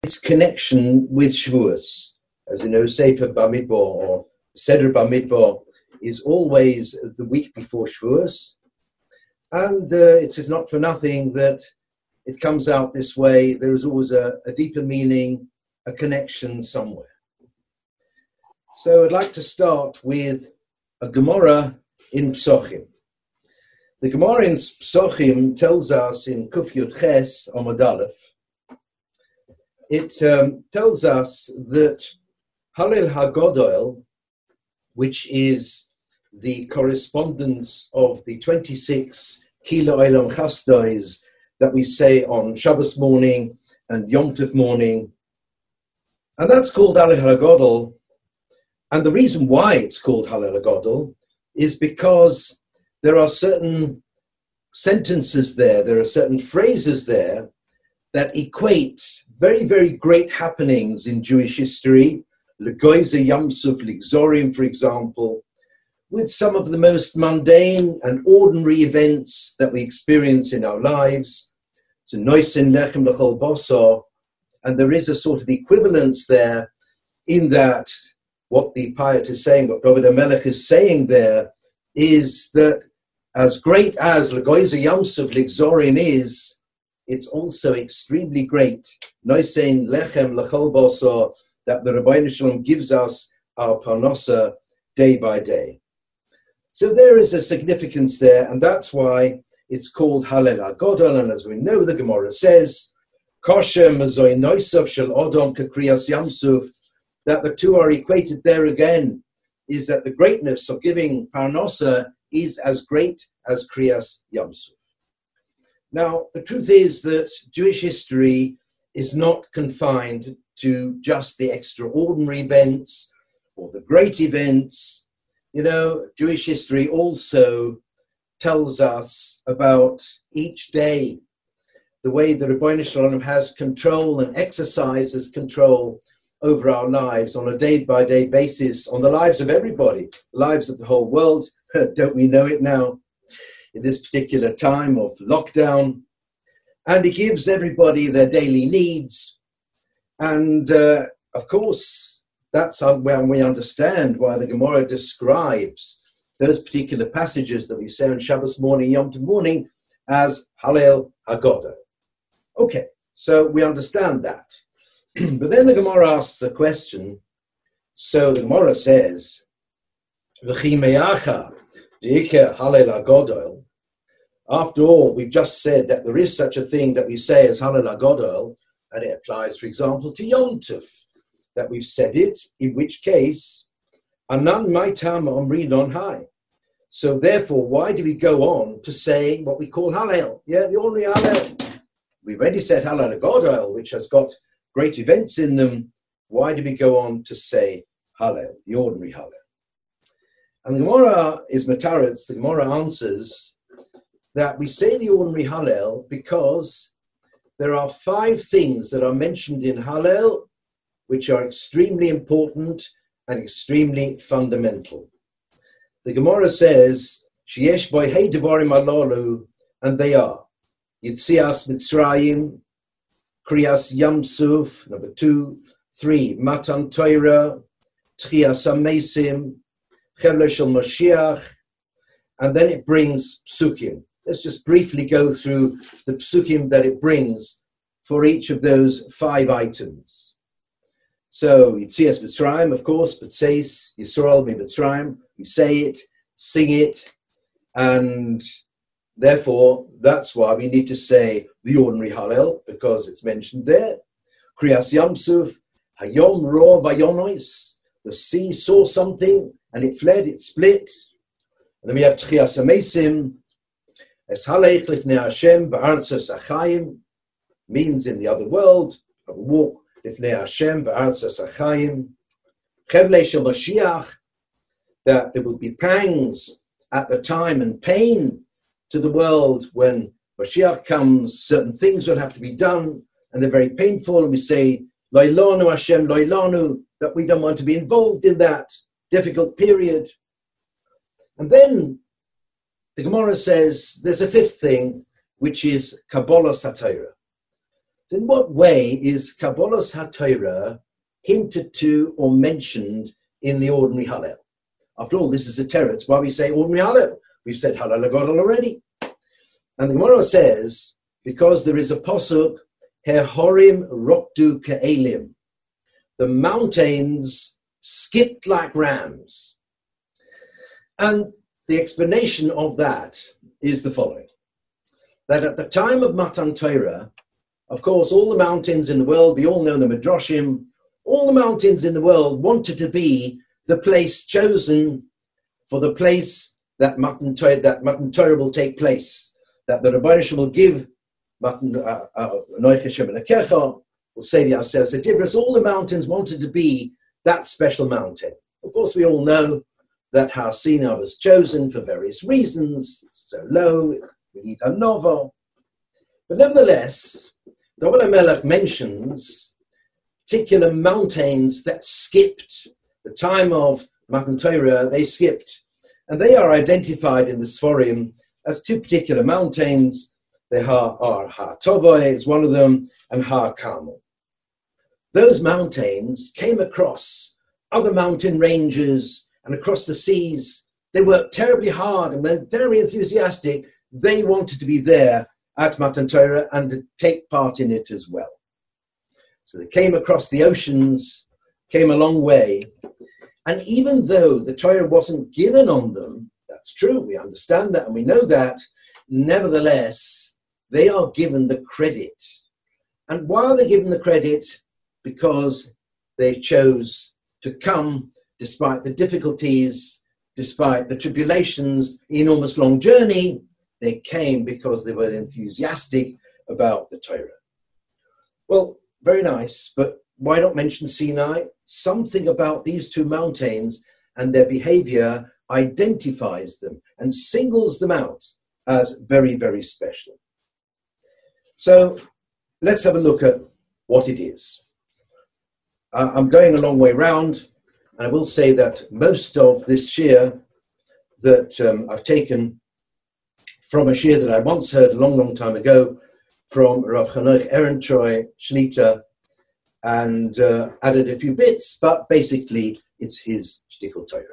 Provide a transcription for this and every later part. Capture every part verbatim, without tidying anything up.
its connection with Shavuos. As you know, Sefer Bamidbar or Seder Bamidbar is always the week before Shavuos. And uh, it is not for nothing that it comes out this way. There is always a, a deeper meaning, a connection somewhere. So I'd like to start with a Gemara in Psochim. The Gemara in Psochim tells us in Kuf Yud Ches Amud Aleph, it um, tells us that Hallel HaGodol, which is the correspondence of the twenty-six Kilo Olam Chasdais that we say on Shabbos morning and Yom Tov morning, and that's called Hallel HaGodol. And the reason why it's called Hallel HaGodol is because there are certain sentences there, there are certain phrases there that equate very, very great happenings in Jewish history, L'goyze Yam Suf Ligzorim, for example, with some of the most mundane and ordinary events that we experience in our lives, to Noisin Lechem L'chol Basar, and there is a sort of equivalence there in that what the Payat is saying, what David HaMelech is saying there, is that as great as L'goyze Yam Suf Ligzorim is, it's also extremely great, Noisein Lechem L'chol Basar, that the Rebbeinu Shalom gives us our parnasa day by day. So there is a significance there, and that's why it's called Hallel HaGodol. And as we know, the Gemara says, Kosher Mazoi Noisav Shel Odom Kekriyas Yamsuf, that the two are equated there again, is that the greatness of giving parnasa is as great as Kriyas Yamsuf. Now, the truth is that Jewish history is not confined to just the extraordinary events or the great events. You know, Jewish history also tells us about each day, the way the Rebbeinu Shalom has control and exercises control over our lives on a day-by-day basis, on the lives of everybody, the lives of the whole world. Don't we know it now, in this particular time of lockdown? And he gives everybody their daily needs. And uh, of course, that's when we understand why the Gemara describes those particular passages that we say on Shabbos morning, Yom Tov morning, as Hallel HaGodol. Okay, so we understand that. But then the Gemara asks a question. So the Gemara says, V'chi me'acha d'ike Hallel HaGodol. After all, we've just said that there is such a thing that we say as Hallel HaGodol, and it applies, for example, to Yom Tov, that we've said it, in which case, Anan Maitam Omri Non Hai. So therefore, why do we go on to say what we call Hallel? Yeah, the ordinary Hallel. We've already said Hallel HaGodol, which has got great events in them. Why do we go on to say Hallel, the ordinary Hallel? And the Gemara is Mataretz, the Gemara answers that we say the ordinary Hallel because there are five things that are mentioned in Hallel which are extremely important and extremely fundamental. The Gemara says, Sheyesh boi hei devarim halalu, and they are Yitzias Mitzrayim, Kriyas Yamsuf, number two, three, Matan Torah, Tchias HaMesim, Chevle Shel Mashiach, and then it brings Psukim. Let's just briefly go through the Psukim that it brings for each of those five items. So, Yitzias Mitzrayim, of course, but says Yisrael mi Mitzrayim. We say it, sing it, and therefore, that's why we need to say the ordinary Hallel, because it's mentioned there. Kriyas Yamsuf, Hayom Ro Vayonois, the sea saw something, and it fled, it split. And then we have Tchias HaMesim, Es Halech Lifnei Hashem Ba'arzos Achayim, means in the other world, a walk Lifnei Hashem Ba'arzos Achayim. Chevle Shel Mashiach, that there will be pangs at the time and pain to the world when Mashiach comes. Certain things will have to be done, and they're very painful. And we say, Loilanu Hashem, Loilanu, that we don't want to be involved in that difficult period. And then the Gemara says there's a fifth thing, which is Kabbalah Satira. In what way is Kabbalas HaTorah hinted to or mentioned in the ordinary Hallel? After all, this is a Torah. It's why we say ordinary Hallel. We've said Hallel HaGadol already. And the Gemara says, because there is a posuk, Hehorim Rokdu Ke'elim. The mountains skipped like rams. And the explanation of that is the following. That at the time of Matan Torah, of course, all the mountains in the world, we all know the Midrashim, all the mountains in the world wanted to be the place chosen for the place that Matan Torah, that Matan Torah will take place, that the Rebbeinu Shalom will give Matan Anoich Hashem Elokecha, will say the Aseret Dibros. All the mountains wanted to be that special mountain. Of course, we all know that Har Sinai was chosen for various reasons. It's so low, we need a novel. But nevertheless, David HaMelech mentions particular mountains that skipped the time of Matan Torah. They skipped, and they are identified in the Sforim as two particular mountains. They are, are Har Tovoi is one of them, and Har Carmel. Those mountains came across other mountain ranges and across the seas. They worked terribly hard and were very enthusiastic. They wanted to be there at Matan Torah and to take part in it as well. So they came across the oceans, came a long way. And even though the Torah wasn't given on them, that's true, we understand that and we know that, nevertheless, they are given the credit. And why are they given the credit? Because they chose to come despite the difficulties, despite the tribulations, the enormous long journey. They came because they were enthusiastic about the Torah. Well, very nice, but why not mention Sinai? Something about these two mountains and their behavior identifies them and singles them out as very, very special. So let's have a look at what it is. Uh, I'm going a long way round, and I will say that most of this shir that um, I've taken from a shir that I once heard a long, long time ago from Rav Chanoch Ehrentreu Shlita, and uh, added a few bits, but basically it's his shtickle Torah.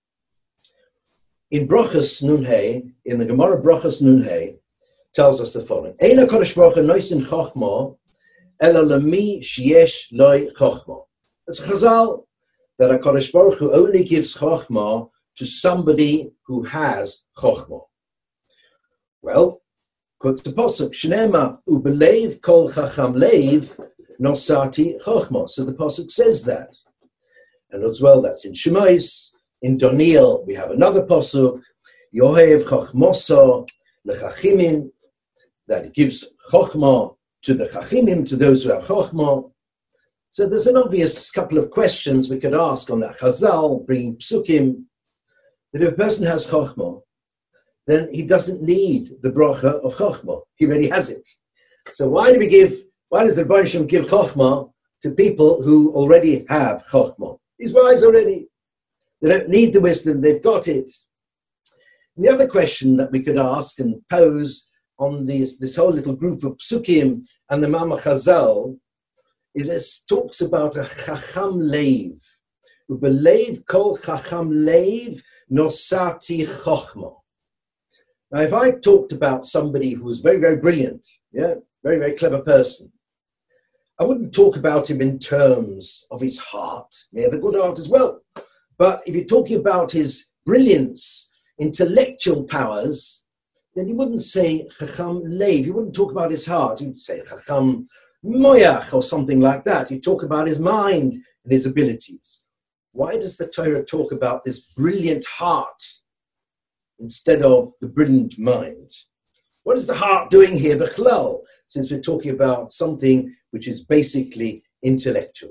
In Brachas Nun Hey, in the Gemara Brachas Nun Hey, tells us the following: Ein HaKadosh Baruch Hu noisin chochma, ela lemi sheyesh loi chochma. It's a chazal that HaKadosh Baruch Hu only gives chochma to somebody who has chochma. Well, quote the pasuk, Shnema ubelev kol chacham leiv nosati chochma. So the pasuk says that. And as well, that's in Shemais. In Daniel, we have another pasuk, Yohev chochmosa lechachimin, that it gives chochma to the chachimim, to those who have chochma. So there's an obvious couple of questions we could ask on that chazal, bringing psukim, that if a person has chochma, then he doesn't need the bracha of chochma. He already has it. So why do we give, why does the Rebbeinu Shalom give chochma to people who already have chochma? He's wise already. They don't need the wisdom, they've got it. And the other question that we could ask and pose on this, this whole little group of psukim and the Mama Chazal is it talks about a chacham leiv. Ubelev kol chacham leiv nosati chochma. Now, if I talked about somebody who was very, very brilliant, yeah, very, very clever person, I wouldn't talk about him in terms of his heart. He may have a good heart as well. But if you're talking about his brilliance, intellectual powers, then you wouldn't say Chacham Leiv. You wouldn't talk about his heart. You'd say Chacham Moyach or something like that. You talk about his mind and his abilities. Why does the Torah talk about this brilliant heart instead of the brilliant mind? What is the heart doing here, Bechlal, since we're talking about something which is basically intellectual?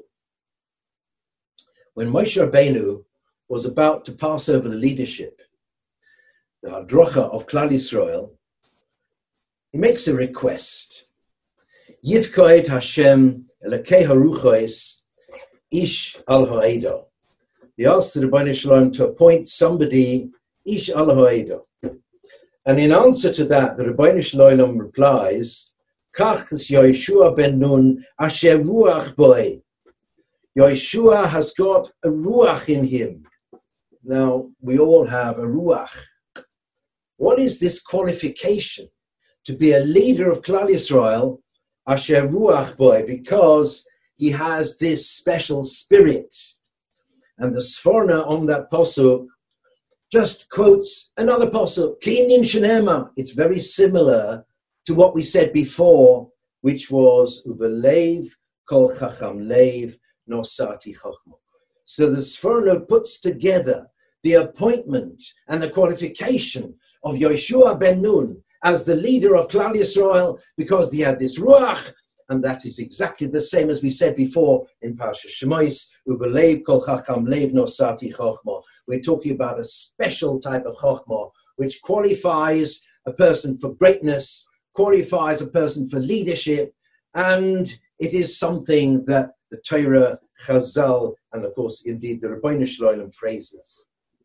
When Moshe Rabbeinu was about to pass over the leadership, the Hadrocha of Klal Yisrael, he makes a request. Yivkoed Hashem Elokei Haruchos Ish al Ha'edah. He asked the Rebbeinu Shalom to appoint somebody, Ish al Ha'edah. And in answer to that, the Rebbeinu Shalom replies, Kach is Yoshua ben Nun asher ruach boy. Yoshua has got a ruach in him. Now, we all have a ruach. What is this qualification? To be a leader of Klal Yisrael, asher ruach boy, because he has this special spirit. And the Sforna on that posuk just quotes another posuk, Kinim Shenema. It's very similar to what we said before, which was Ubelev Kol Chacham Lev Nosati Chachma. So the Sforna puts together the appointment and the qualification of Yoshua ben Nun as the leader of Klal Yisrael, because he had this ruach, and that is exactly the same as we said before in Parsha Shemos, Ubelev Kol Chacham Lev Nosati Chachma. We're talking about a special type of Chachma, which qualifies a person for greatness, qualifies a person for leadership, and it is something that the Torah, Chazal, and of course, indeed, the Rebbeinu Shalom praises.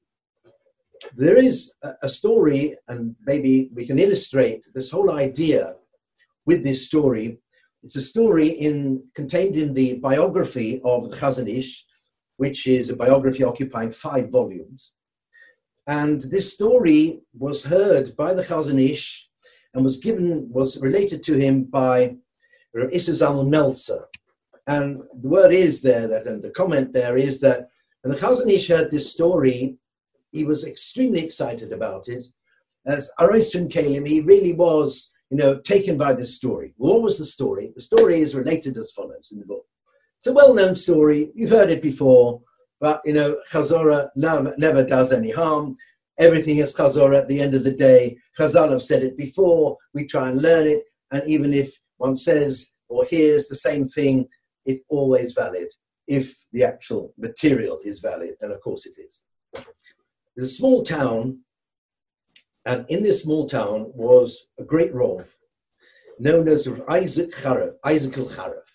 There is a, a story, and maybe we can illustrate this whole idea with this story. It's a story in, contained in the biography of the Chazon Ish, which is a biography occupying five volumes. And this story was heard by the Chazon Ish and was given, was related to him by Rav Issa Zalman Meltzer. And the word is there, that, and the comment there is that when the Chazon Ish heard this story, he was extremely excited about it. As Aros Fin Kalim, he really was, you know, taken by this story. Well, what was the story? The story is related as follows in the book. It's a well-known story. You've heard it before, but, you know, Chazorah never, never does any harm. Everything is Chazorah at the end of the day. Chazal have said it before. We try and learn it. And even if one says or hears the same thing, it's always valid if the actual material is valid. And of course it is. There's a small town, and in this small town was a great Rov known as Rav Isaac Charif, Isaac el-Charif.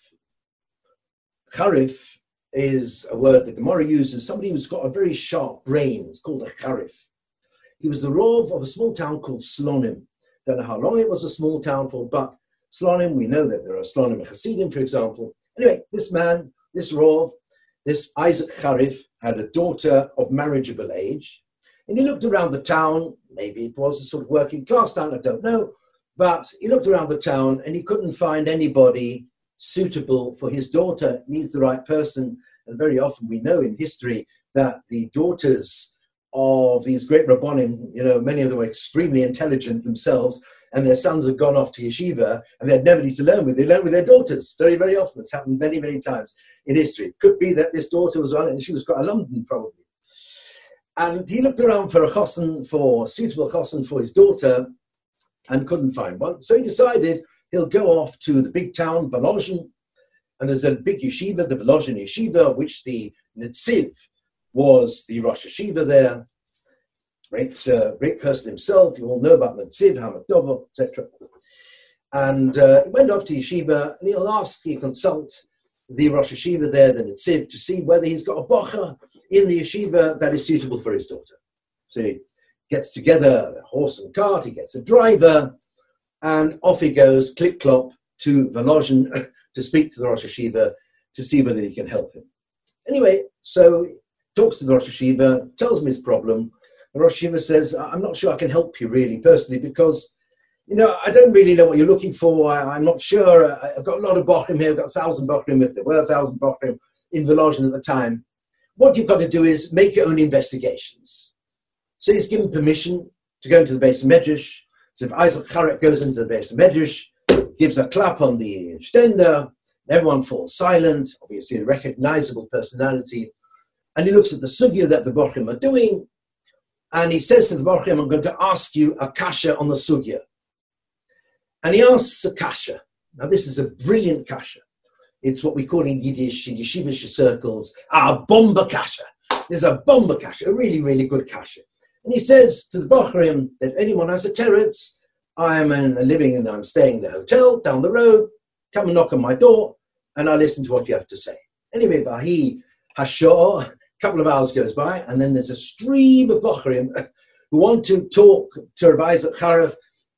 Charif is a word that the Gemara uses, somebody who's got a very sharp brain. It's called a Charif. He was the Rov of a small town called Slonim. Don't know how long it was a small town for, but Slonim, we know that there are Slonim and Hasidim, for example. Anyway, this man, this Rov, this Isaac Charif, had a daughter of marriageable age. And he looked around the town. Maybe it was a sort of working class town, I don't know. But he looked around the town and he couldn't find anybody suitable for his daughter. He needs the right person. And very often we know in history that the daughters of these great Rabbonim, you know, many of them were extremely intelligent themselves, and their sons had gone off to yeshiva and they had nobody to learn with. They learned with their daughters very, very often. It's happened many, many times in history. It could be that this daughter was on it and she was quite a London probably. And he looked around for a chosen, for suitable chosen for his daughter, and couldn't find one. So he decided he'll go off to the big town, Volozhin, and there's a big yeshiva, the Volozhin yeshiva, of which the Netziv was the Rosh Yeshiva there. Great, uh, great person himself. You all know about Netziv, Hamadova, et cetera. And uh, he went off to yeshiva, and he'll ask, he'll consult the Rosh Yeshiva there, the Netziv, to see whether he's got a bocha in the yeshiva that is suitable for his daughter. So he gets together a horse and cart, he gets a driver, and off he goes, click-clop, to Volozhin to speak to the Rosh Yeshiva to see whether he can help him. Anyway, so he talks to the Rosh Yeshiva, tells him his problem. The Rosh Yeshiva says, I'm not sure I can help you really personally because, you know, I don't really know what you're looking for. I, I'm not sure. I, I've got a lot of bochrim here. I've got a thousand bochrim, if there were a thousand bochrim in Volozhin at the time. What you've got to do is make your own investigations. So he's given permission to go into the Beis Medrash. So if Isaac Charif goes into the Beis Medrash, gives a clap on the stender, everyone falls silent, obviously a recognizable personality, and he looks at the sugya that the bochrim are doing, and he says to the bochrim, I'm going to ask you a kasha on the sugya. And he asks a kasha. Now this is a brilliant kasha. It's what we call in Yiddish, in yeshivish circles, a bomba kasha. There's a bomba kasha, a really, really good kasha. And he says to the bochrim that if anyone has a teretz, I am in, living and I'm staying in the hotel down the road, come and knock on my door, and I listen to what you have to say. Anyway, Bahi Hashor, a couple of hours goes by, and then there's a stream of bochrim who want to talk to Rav Isaac Charif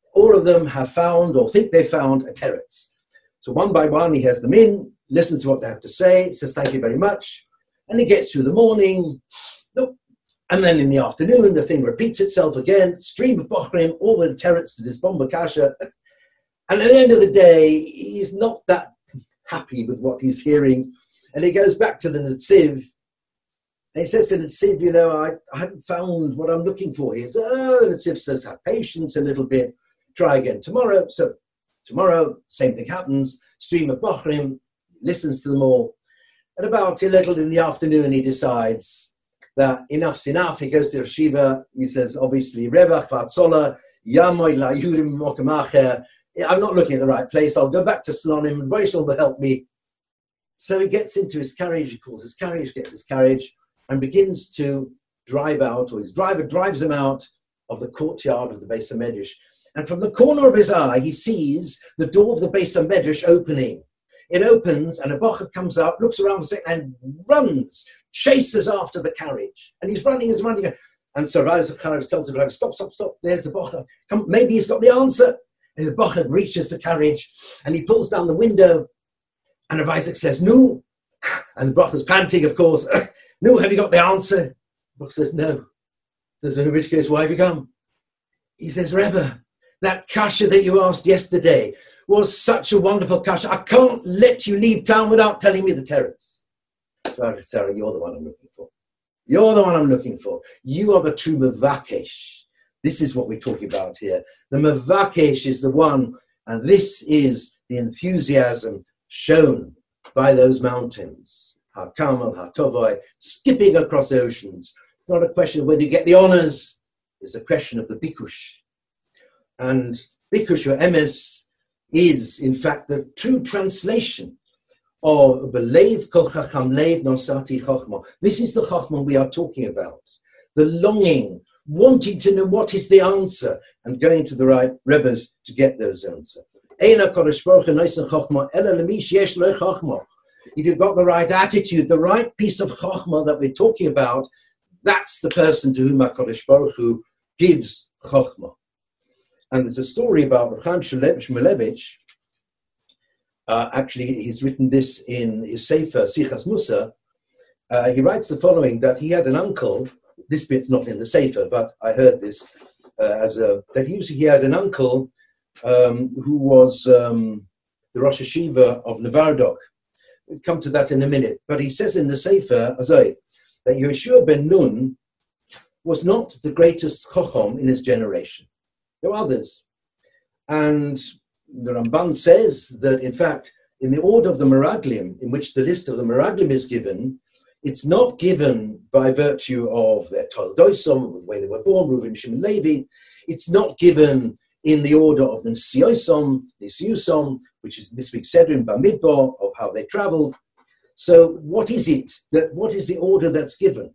all of them have found or think they found a teretz. So one by one, he has them in, listens to what they have to say, says thank you very much, and he gets through the morning. Nope. And then in the afternoon, the thing repeats itself again, stream of bochrim, all with teretz to this bomba kasha. And at the end of the day, he's not that happy with what he's hearing. And he goes back to the Netziv, and he says to the Netziv, you know, I, I haven't found what I'm looking for here. So oh, the Netziv says, have patience a little bit, try again tomorrow. So tomorrow, same thing happens, stream of bochrim, listens to them all. At about a little in the afternoon, he decides that enough's enough. He goes to Yeshiva, he says, obviously, Revach v'atzola, yamoy la'yurim mokamacher. I'm not looking at the right place. I'll go back to Slonim, and Rachel will help me. So he gets into his carriage, he calls his carriage, gets his carriage, and begins to drive out, or his driver drives him out of the courtyard of the Beis HaMedrash. And from the corner of his eye, he sees the door of the Beis HaMedrash opening. It opens, and a bocher comes out, looks around for a second, and runs, chases after the carriage. And he's running, he's running. And so Rav Chaim tells the driver, stop, stop, stop, there's the bocher. Come, maybe he's got the answer. And the bocher reaches the carriage, and he pulls down the window, and Rav Isaac says, no. And the bocher's panting, of course. No, have you got the answer? The bocher says, no. Says, in which case, why have you come? He says, Rebbe, that kasha that you asked yesterday was such a wonderful kasha. I can't let you leave town without telling me the teretz. Sorry, Sarah, you're the one I'm looking for. You're the one I'm looking for. You are the true mevakesh. This is what we're talking about here. The mevakesh is the one, and this is the enthusiasm shown by those mountains. HaKarmel, HaTovai, skipping across oceans. It's not a question of whether you get the honors. It's a question of the bikush. And bikush or emes is, in fact, the true translation of Belev Kol Chacham Lev Nosati Chochma. This is the Chochma we are talking about. The longing, wanting to know what is the answer, and going to the right Rebbes to get those answers. If you've got the right attitude, the right piece of Chochma that we're talking about, that's the person to whom HaKadosh Baruch Hu gives Chochma. And there's a story about Rav Chaim Shmulevitch. Uh, actually, he's written this in his Sefer, Sichas Musa. Uh, he writes the following, that he had an uncle, this bit's not in the Sefer, but I heard this, uh, as a, that he, he had an uncle um, who was um, the Rosh Hashiva of Nevardok. We'll come to that in a minute. But he says in the Sefer, Azai, that Yeshua ben Nun was not the greatest Chochom in his generation. There were others. And the Ramban says that, in fact, in the order of the Meraglim, in which the list of the Meraglim is given, it's not given by virtue of their Toldoisom, the way they were born, Reuven, Shimon, Levi. It's not given in the order of the Nisiosom, Nisiusom, which is this week's Sedrin, Bamidbar, of how they traveled. So what is it? That what is the order that's given?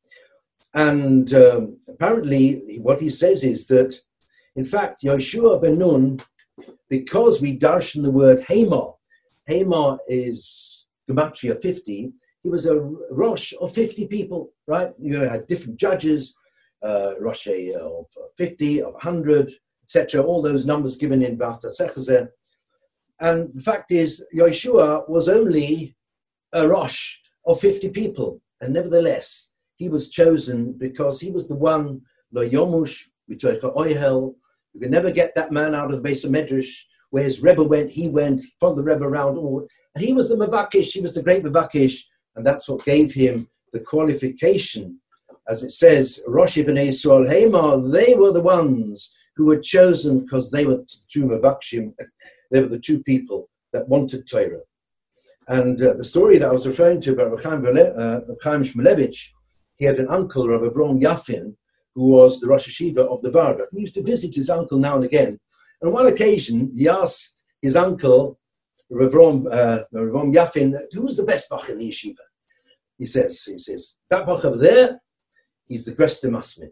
And um, apparently what he says is that, in fact, Yeshua ben Nun, because we darshan the word Hamar, Hamar is Gematria fifty, he was a Rosh of fifty people, right? You had different judges, uh, Rosh of fifty, of one hundred, et cetera, all those numbers given in Vata Sechazeh. And the fact is, Yeshua was only a Rosh of fifty people, and nevertheless, he was chosen because he was the one, Lo Yomush, B'toicha Oyhel. You can never get that man out of the Beis HaMedrash. Where his Rebbe went, he went, followed the Rebbe around. All, and he was the Mevakish, he was the great Mevakish, and that's what gave him the qualification. As it says, Rosh B'nai Yisrael Hamar, they were the ones who were chosen because they were the true Mevakshim. They were the true people that wanted Torah. And uh, the story that I was referring to about Rav Chaim Shmulevitch, he had an uncle, Rav Avram Yafin, who was the Rosh Hashiva of the Varda. He used to visit his uncle now and again. And on one occasion, he asked his uncle, Rav Avram uh, Yafin, who was the best bach in the yeshiva? He says, he says, that bach over there, he's the Gresta Masmid.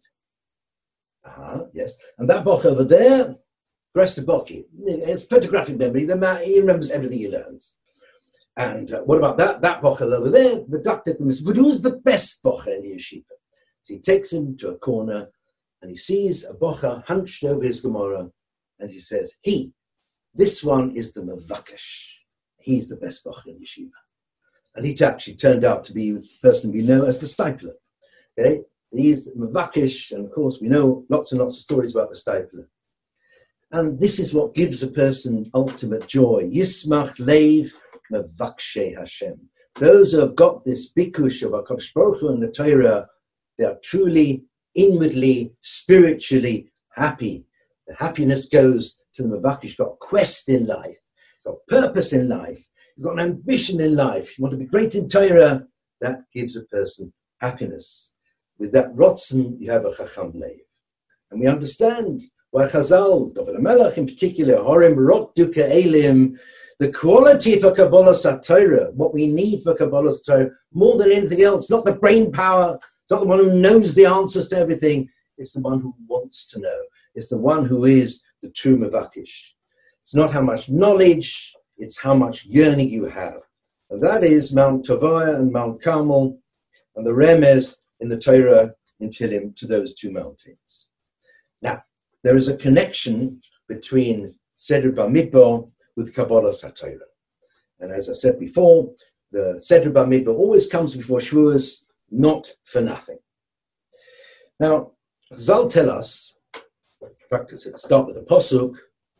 Ah, yes. And that bach over there, Gresta Boki. It's photographic memory. The man, he remembers everything he learns. And uh, what about that? That bach over there, but who's the best bach in the yeshiva? So he takes him to a corner and he sees a bocha hunched over his Gemara, and he says, he, this one is the Mavakesh. He's the best Bach in Yeshiva. And he actually turned out to be the person we know as the Stipler. Okay? He's Mavakesh, and of course we know lots and lots of stories about the Stipler. And this is what gives a person ultimate joy. Yismach leiv Mavakshe Hashem. Those who have got this bikush of HaKadosh Baruch Hu and the Torah, they are truly, inwardly, spiritually happy. The happiness goes to the Mavakesh. You've got a quest in life. You've got purpose in life. You've got an ambition in life. You want to be great in Torah. That gives a person happiness. With that rotzen, you have a chacham leiv. And we understand why Chazal, David HaMelech in particular, Horem Rok Duke Elim, the quality for Kabbalah Torah, what we need for Kabbalah Torah, more than anything else, not the brain power, not the one who knows the answers to everything, it's the one who wants to know. It's the one who is the true Mavakish. It's not how much knowledge, it's how much yearning you have. And that is Mount Tovah and Mount Carmel, and the Remez in the Torah in Tehillim to those two mountains. Now, there is a connection between Seder Bamidbar with Kabbalah Torah. And as I said before, the Seder Bamidbar always comes before Shavuos, not for nothing. Now, Chazal tell us, practice it, start with the Pasuk,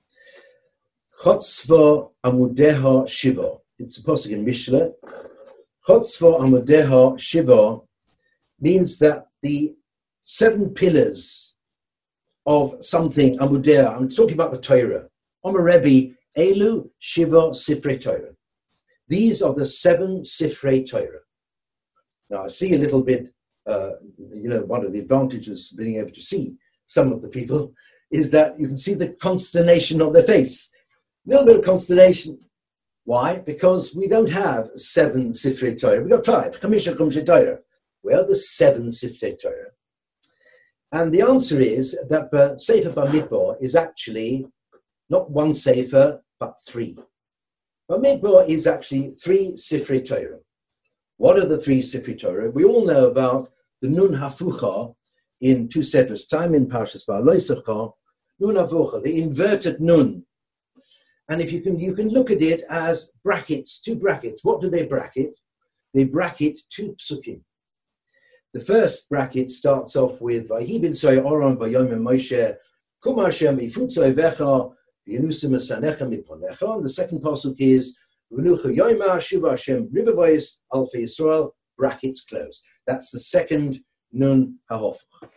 Chotzva Amudeha Shiva. It's a Pasuk in Mishle. Chotzva Amudeha Shiva means that the seven pillars of something, Amudea, I'm talking about the Torah. Omer Rebbe, Elu Shiva Sifrei Torah. These are the seven Sifrei Torah. Now, I see a little bit, uh, you know, one of the advantages of being able to see some of the people is that you can see the consternation on their face. A little bit of consternation. Why? Because we don't have seven Sifrei Torah. We've got five. Chamisha Chumshei Torah. Where are the seven Sifrei Torah? And the answer is that uh, Sefer Bamidbar is actually not one Sefer, but three. Bamidbar is actually three Sifrei Torah. What are the three Sifrei Torah? We all know about the Nun Hafucha in two Sedras time in Parshas Ba'alosecha, Nun Hafucha, the inverted Nun. And if you can, you can look at it as brackets, two brackets. What do they bracket? They bracket two psukim. The first bracket starts off with Vahi b'nsoy Oron v'yomim Moshe Kum Hashem ifutzoy vecha v'yenusim esanecha miponecha. And the second pasuk is V'nucha Yoma Shuva Hashem Rivavois Alfei Yisrael, brackets closed. That's the second Nun HaHof.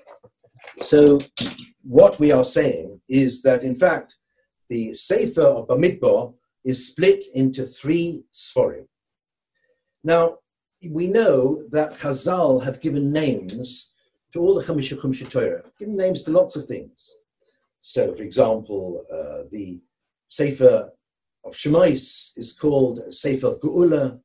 So what we are saying is that in fact the Sefer of Bamidbar is split into three Sforim. Now, we know that Chazal have given names to all the Chamisha Chumshei Torah, given names to lots of things. So, for example, uh, the Sefer of Shemais is called Sefer of Geula,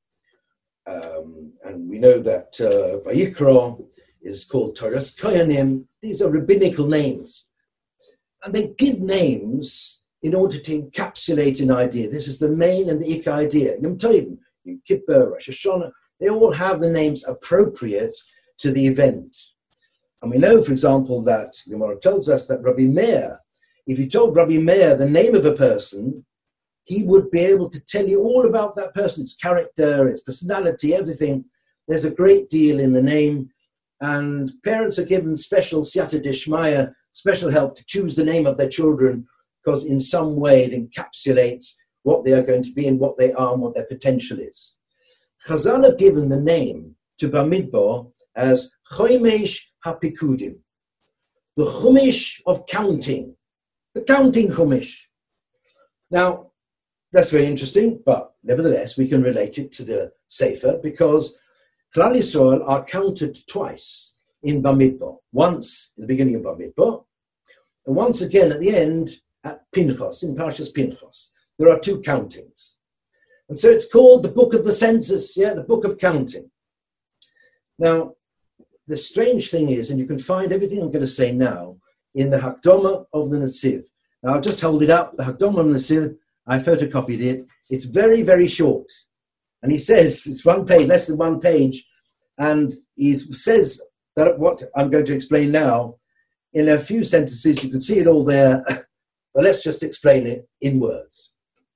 um, and we know that uh, Vayikra is called Torah's Koyanim. These are rabbinical names. And they give names in order to encapsulate an idea. This is the main and the ik idea. Yom Tovim, Yom Kippur, Rosh Hashanah, they all have the names appropriate to the event. And we know, for example, that the Gemara tells us that Rabbi Meir, if you told Rabbi Meir the name of a person, he would be able to tell you all about that person, its character, its personality, everything. There's a great deal in the name. And parents are given special siyata deshmaya, special help to choose the name of their children, because in some way it encapsulates what they are going to be and what they are and what their potential is. Chazal have given the name to Bamidbar as Chomesh HaPikudim, the Chumash of counting, the counting Chumash. Now, that's very interesting, but nevertheless, we can relate it to the Sefer because Klal Yisrael are counted twice in Bamidbar, once in the beginning of Bamidbar, and once again at the end at Pinchas, in Parshas Pinchas. There are two countings. And so it's called the Book of the Census, yeah, the Book of Counting. Now, the strange thing is, and you can find everything I'm going to say now in the Hakdama of the Netziv. Now, I'll just hold it up. The Hakdama of the Netziv, I photocopied it. It's very, very short. And he says, it's one page, less than one page, and he says that what I'm going to explain now, in a few sentences, you can see it all there, But let's just explain it in words.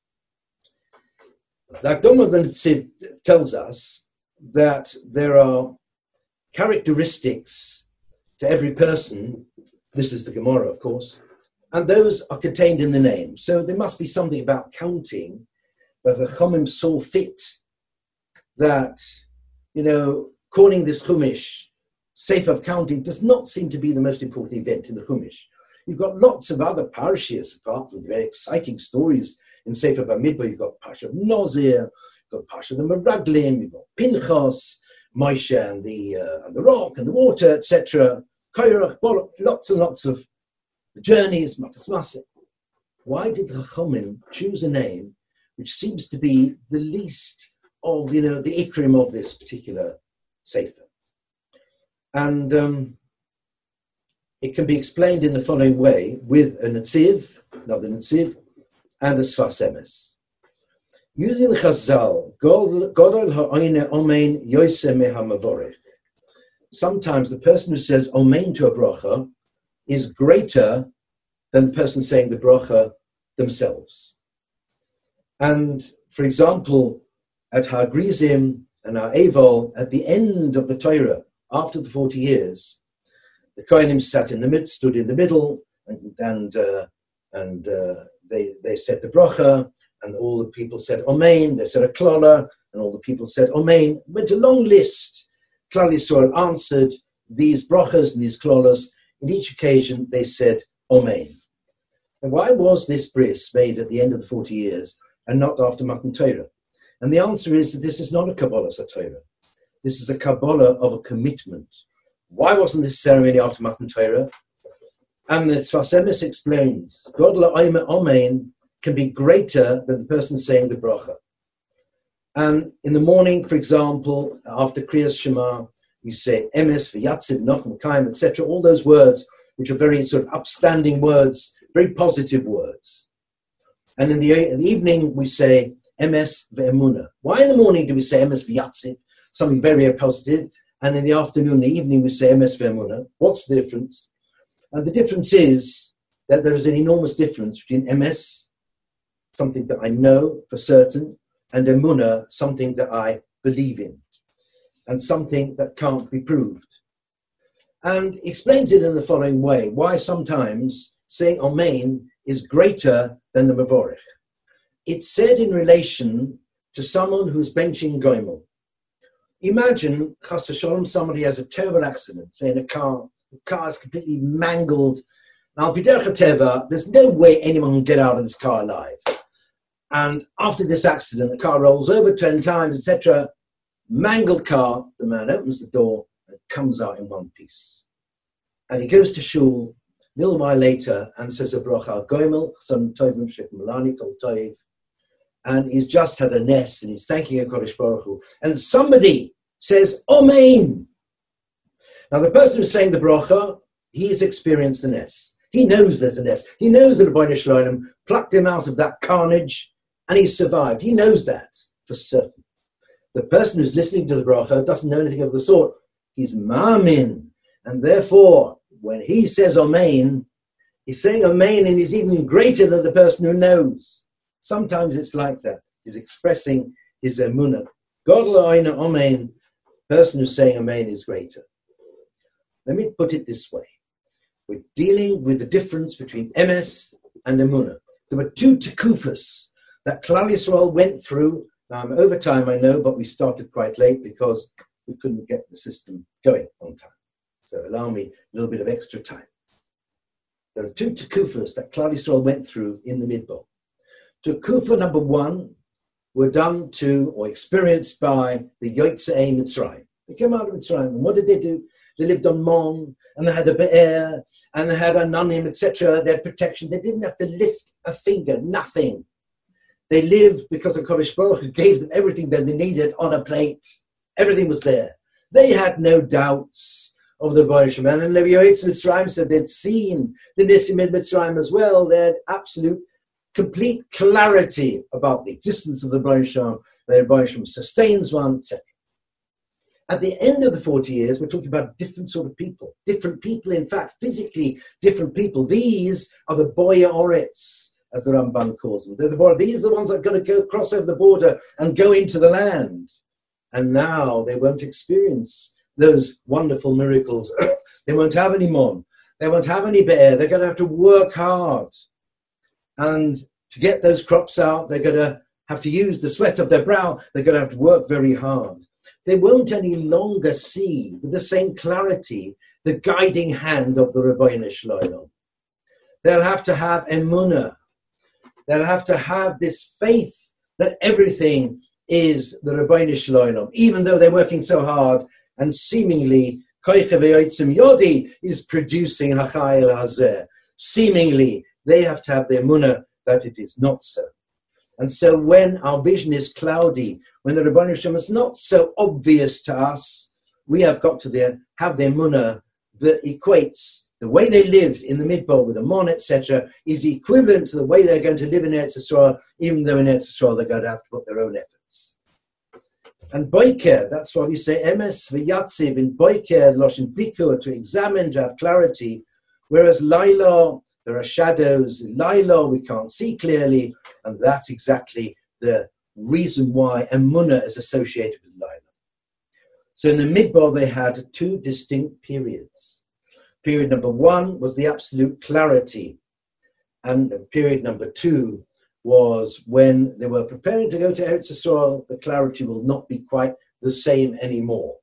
The Akdama of the Netziv tells us that there are characteristics to every person. This is the Gemara, of course, and those are contained in the name. So there must be something about counting that the Chomim saw fit that, you know, calling this Chumash Sefer of counting does not seem to be the most important event in the Chumash. You've got lots of other parashas, apart from the very exciting stories in Sefer Bamidbar. You've got Parsha of Nozir, you've got Parsha of the Meraglim, you've got Pinchas, Moshe and the uh, and the rock and the water, et cetera. Kairach, Bolok, lots and lots of journeys, Matas Maseh. Why did the Chachamim choose a name which seems to be the least of, you know, the ikrim of this particular Sefer? And um, it can be explained in the following way with a Netziv, another Netziv, and a Sfas Emes. Using the Chazal, Godol ha'oine omein yoseh me'hamavorech. Sometimes the person who says omein to a bracha is greater than the person saying the bracha themselves. And for example, at Ha'grizim and Ha'evol, at the end of the Torah, after the forty years, the Kohanim sat in the mid, stood in the middle, and and, uh, and uh, they they said the bracha, and all the people said Amen. They said a klola, and all the people said Amen. Went a long list. Klal Yisrael answered these brachas and these klolas. In each occasion, they said Amen. And why was this bris made at the end of the forty years and not after Matan Torah? And the answer is that this is not a Kabbalah Torah. This is a Kabbalah of a commitment. Why wasn't this ceremony after Matan Torah? And the Sfas Emes explains, God la'ayme Amen can be greater than the person saying the bracha. And in the morning, for example, after Kriyas Shema, we say Emes, V'yatzib, Nochem, Kaim, et cetera. All those words, which are very sort of upstanding words, very positive words. And in the, in the evening, we say Emes ve'emunah. Why in the morning do we say Emes v'yatzib, something very, very positive, and in the afternoon, the evening, we say Emes ve'emunah? What's the difference? And the difference is that there is an enormous difference between Emes, something that I know for certain, and emunah, something that I believe in, and something that can't be proved. And explains it in the following way, why sometimes saying Amen is greater than the Mavorech. It's said in relation to someone who's benching Goimel. Imagine, chas v'sholom, somebody has a terrible accident, say in a car, the car is completely mangled. Now, b'derech hateva, there's no way anyone can get out of this car alive. And after this accident, the car rolls over ten times, et cetera. Mangled car, the man opens the door and comes out in one piece. And he goes to shul a little while later and says a bracha, Goimel, son tovim shek malani kol toiv. And he's just had a nes and he's thanking a Kodesh Baruch Hu. And somebody says, Amen. Now the person who's saying the bracha, he's experienced the nes. He knows there's a nes. He knows that the Rebbeinu Shalom plucked him out of that carnage and he survived. He knows that for certain. The person who's listening to the bracha doesn't know anything of the sort. He's ma'amin. And therefore, when he says Amen, he's saying Amen and he's even greater than the person who knows. Sometimes it's like that. He's expressing his emunah. God la'ayna Amen, the person who's saying Amen is greater. Let me put it this way. We're dealing with the difference between emes and emunah. There were two tekufas that Klal Yisrael went through. Now I'm over time, I know, but we started quite late because we couldn't get the system going on time. So allow me a little bit of extra time. There are two tekufas that Klal Yisrael went through in the Midbar. Tekufa number one were done to or experienced by the Yotzei Mitzrayim. They came out of Mitzrayim, and what did they do? They lived on Mon, and they had a Be'er, and they had Ananim, et cetera. They had protection. They didn't have to lift a finger, nothing. They lived because the Kodesh Baruch Hu gave them everything that they needed on a plate. Everything was there. They had no doubts of the Rebbeinu Shalom. And the Yotzei Mitzrayim said they'd seen the Nisim in Mitzrayim as well. They had absolute, complete clarity about the existence of the Rebbeinu Shalom. The Rebbeinu Shalom sustains one, et cetera. At the end of the forty years, we're talking about different sort of people. Different people, in fact, physically different people. These are the Boya Oretz, as the Ramban calls them. They're the, these are the ones that are going to go cross over the border and go into the land. And now they won't experience those wonderful miracles. They won't have any mon. They won't have any be'er. They're going to have to work hard. And to get those crops out, they're going to have to use the sweat of their brow. They're going to have to work very hard. They won't any longer see with the same clarity the guiding hand of the Rebbeinu Shlomo. They'll have to have emunah. They'll have to have this faith that everything is the Rebbeinu Shlomo, even though they're working so hard and seemingly Koiche V'yotzim Yodi is producing Hachayil Hazeh. Seemingly, they have to have the emunah that it is not so. And so when our vision is cloudy, when the Rebbeinu Shlomo is not so obvious to us, we have got to the, have the emunah that equates the way they lived in the Midbar with the Mon, et cetera, is equivalent to the way they're going to live in Eretz Yisrael, even though in Eretz Yisrael they're going to have to put their own efforts. And Boiker, that's why we say Emes v'yatziv in Boiker, Loshin Bikur, to examine, to have clarity, whereas Laila, there are shadows. In Laila, we can't see clearly, and that's exactly the reason why Emunah is associated with Laila. So in the Midbar, they had two distinct periods. Period number one was the absolute clarity, and period number two was when they were preparing to go to Eretz Yisrael, the clarity will not be quite the same anymore.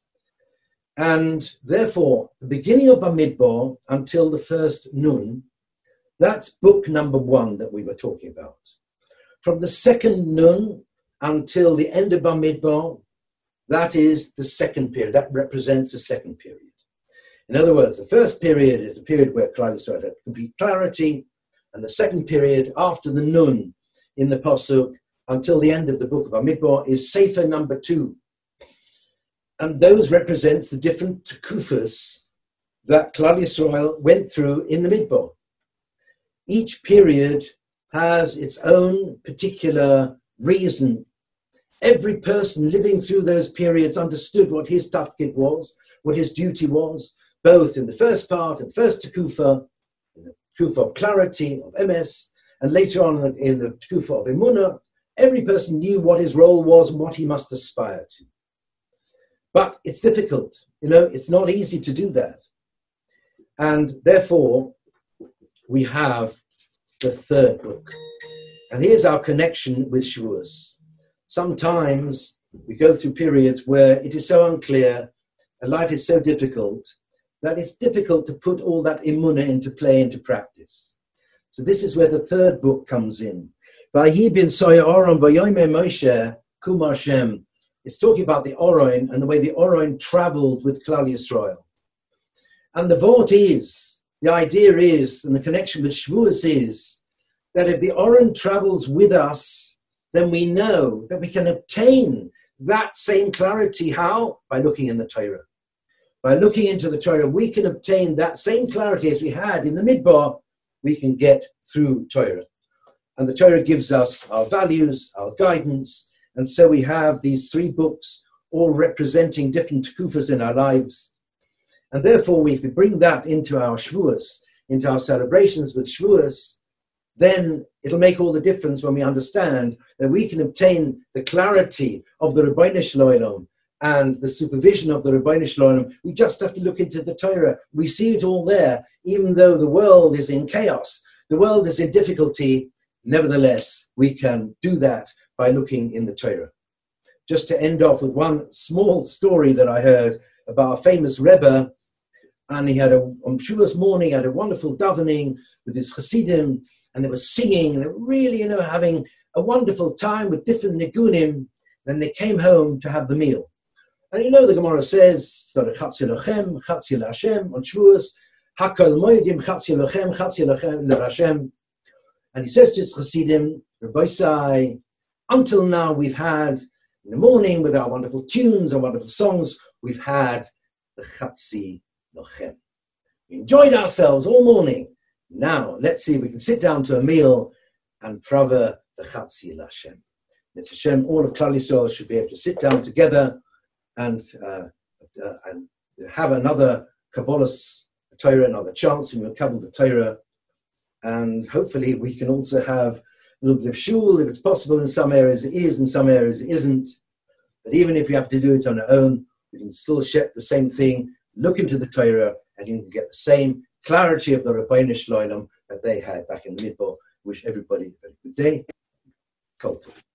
And therefore, the beginning of Bamidbar until the first Nun, that's book number one that we were talking about. From the second Nun until the end of Bamidbar, that is the second period. That represents the second period. In other words, the first period is the period where Klal Yisrael had complete clarity, and the second period after the Nun in the Pasuk until the end of the book of Bamidbar is Sefer number two. And those represents the different tekufas that Klal Yisrael went through in the Midbar. Each period has its own particular reason. Every person living through those periods understood what his tafkid was, what his duty was, both in the first part, in the first tekufa, in the tekufa of clarity, of emes, and later on in the tekufa of emunah. Every person knew what his role was and what he must aspire to. But it's difficult, you know, it's not easy to do that. And therefore, we have the third book. And here's our connection with Shavuos. Sometimes we go through periods where it is so unclear and life is so difficult that it's difficult to put all that emunah into play, into practice. So this is where the third book comes in. Vayi bin soya oron vayoyme Moshe kum Hashem. It's talking about the Oroin and the way the Oroin traveled with Klal Yisrael. And the vort is, the idea is, and the connection with Shavuos is, that if the Oroin travels with us, then we know that we can obtain that same clarity. How? By looking in the Torah. By looking into the Torah, we can obtain that same clarity as we had in the Midbar, we can get through Torah. And the Torah gives us our values, our guidance, and so we have these three books all representing different tekufas in our lives. And therefore, if we bring that into our Shavuos, into our celebrations with Shavuos, then it'll make all the difference when we understand that we can obtain the clarity of the Rebbeinu Shlomo and the supervision of the Rebbeinu Shlomo. We just have to look into the Torah. We see it all there, even though the world is in chaos, the world is in difficulty. Nevertheless, we can do that by looking in the Torah. Just to end off with one small story that I heard about a famous Rebbe, and he had a, on Shavuos morning, had a wonderful davening with his Hasidim, and they were singing, and they were really, you know, having a wonderful time with different nigunim. Then they came home to have the meal. And you know, the Gemara says, Chatzi lochem, Chatzi l'Hashem, on Shavuos, Hakol moedim, Chatzi lochem, Chatzi l'Hashem. And he says to his Hasidim, Rabbi Sai, until now we've had, in the morning with our wonderful tunes and wonderful songs, we've had the Chatzi lochem. We enjoyed ourselves all morning. Now, let's see if we can sit down to a meal and prava the Chatzi l'Hashem. Mitzvah Hashem, all of Klal Yisrael should be able to sit down together and uh, uh, and have another Kabbalah's Torah, another chance, and we'll Kabbalah the Torah. And hopefully we can also have a little bit of shul, if it's possible. In some areas it is, in some areas it isn't. But even if you have to do it on your own, you can still share the same thing, look into the Torah, and you can get the same clarity of the Rabbeinu Shloim that they had back in the Midbar. Wish everybody a very good day. Kol Tov.